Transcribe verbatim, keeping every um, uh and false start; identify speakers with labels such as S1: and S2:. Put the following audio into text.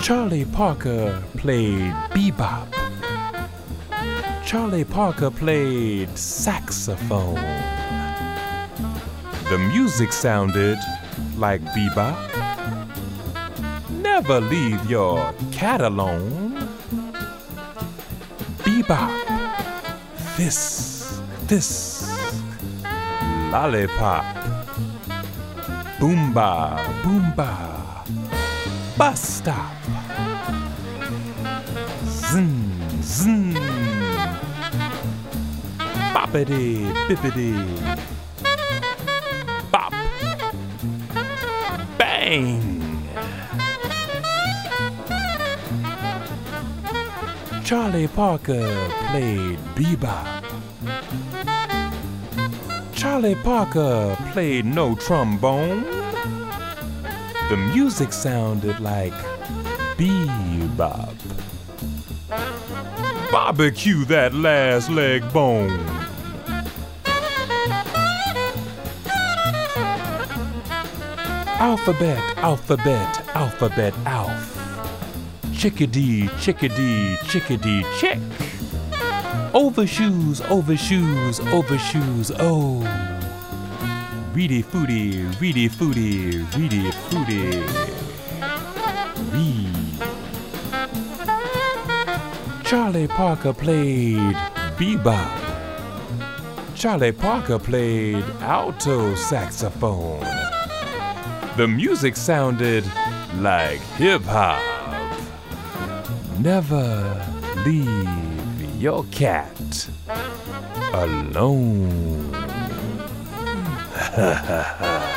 S1: Charlie Parker played bebop. Charlie Parker played saxophone. The music sounded like bebop. Never leave your cat alone. Bebop. This, this. Lollipop. Boomba, boomba. Bus stop. Zin, zin. Boppity, bippity. Bop. Bang. Charlie Parker played bebop. Charlie Parker played no trombone. The music sounded like bebop. Barbecue that last leg bone. Alphabet, alphabet, alphabet, alf. Chickadee, chickadee, chickadee, chick. Overshoes, overshoes, overshoes, oh. Reedy footy, reedy footy, reedy footy. Reed. Charlie Parker played bebop. Charlie Parker played alto saxophone. The music sounded like hip-hop. Never leave your cat alone. Ha ha ha.